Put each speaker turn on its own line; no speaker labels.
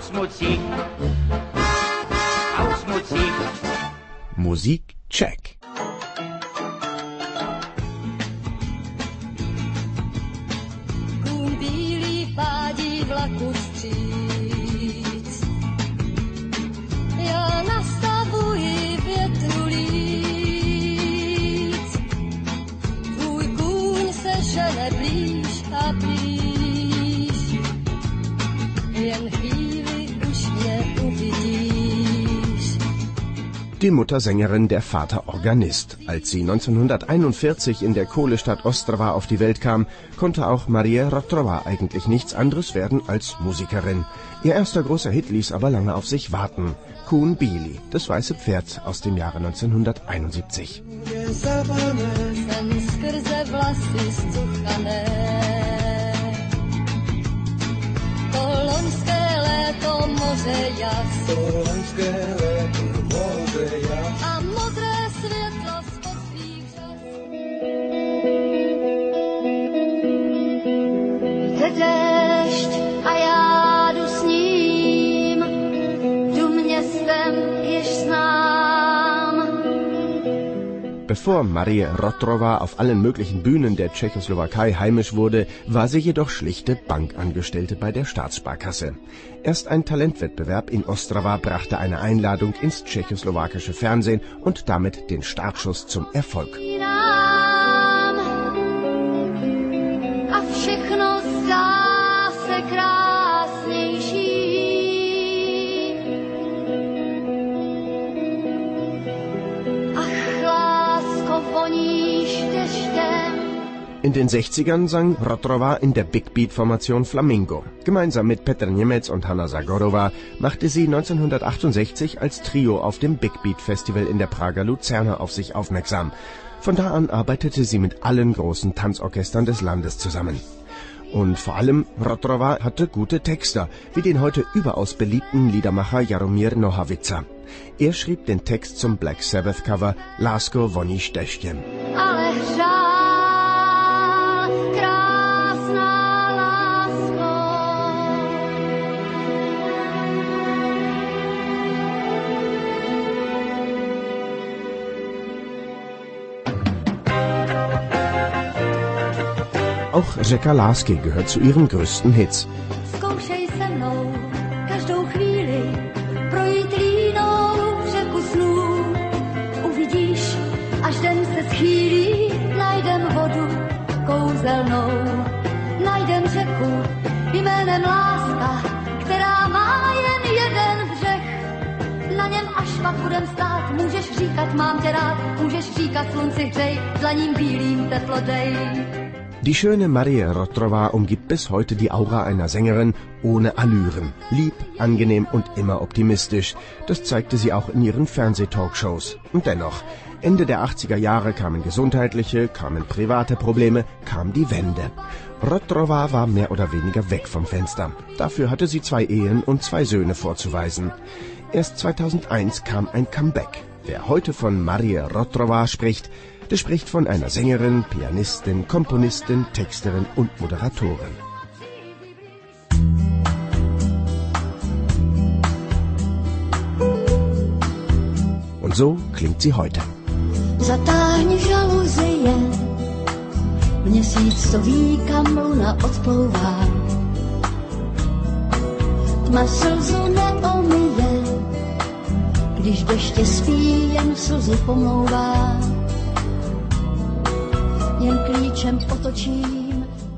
Musik. Musik.
Musik check.
Kůň bílý pádí vlaku vstříc. Já nastavuji větru líc. Tvůj kůň se žene blíž a blíž. Jen chvíli už mě uvidíš.
Die Mutter Sängerin, der Vater Organist. Als sie 1941 in der Kohlestadt Ostrava auf die Welt kam, konnte auch Marie Rotrova eigentlich nichts anderes werden als Musikerin. Ihr erster großer Hit ließ aber lange auf sich warten. Kůň bílý, das weiße Pferd aus dem Jahre 1971.
A modré světlo spod svých řas. Jde déšť a já jdu s ním, jdu městem, jež znám.
Bevor Marie Rotrova auf allen möglichen Bühnen der Tschechoslowakei heimisch wurde, war sie jedoch schlichte Bankangestellte bei der Staatssparkasse. Erst ein Talentwettbewerb in Ostrava brachte eine Einladung ins tschechoslowakische Fernsehen und damit den Startschuss zum Erfolg.
A všechno zdá se krásnější. Ach, lásko, voníš deštěm.
In den 60ern sang Rotrova in der Big Beat-Formation Flamingo. Gemeinsam mit Petr Němec und Hanna Zagorova machte sie 1968 als Trio auf dem Big Beat Festival in der Prager Luzerna auf sich aufmerksam. Von da an arbeitete sie mit allen großen Tanzorchestern des Landes zusammen. Und vor allem Rotrova hatte gute Texter, wie den heute überaus beliebten Liedermacher Jaromír Nohavica. Er schrieb den Text zum Black Sabbath Cover Lásko, voníš deštěm.
Ale hřál, krásná lásko.
Auch Řeka lásky gehört zu ihren größten Hits.
Zkoušej se mnou každou chvíli projít línou řeku snů. Uvidíš, až den se schýlí, najdem vodu kouzelnou. Najdem řeku jménem láska, která má jen jeden břeh. Na něm až pak budem stát, můžeš říkat mám tě rád, můžeš říkat slunci hřej, dlaním bílým teplo dej.
Die schöne Marie Rotrova umgibt bis heute die Aura einer Sängerin ohne Allüren. Lieb, angenehm und immer optimistisch. Das zeigte sie auch in ihren Fernsehtalkshows. Und dennoch, Ende der 80er Jahre kamen gesundheitliche, kamen private Probleme, kam die Wende. Rotrova war mehr oder weniger weg vom Fenster. Dafür hatte sie 2 Ehen und 2 Söhne vorzuweisen. Erst 2001 kam ein Comeback. Wer heute von Marie Rotrova spricht, der spricht von einer Sängerin, Pianistin, Komponistin, Texterin und Moderatorin. Und so klingt sie heute.
Zatáhni žaluzie, měsíc to ví, kam luna odplouvá. Tma slzu neomije, když deště spí, jen slzy pomlouvá. Jen klíčem otočí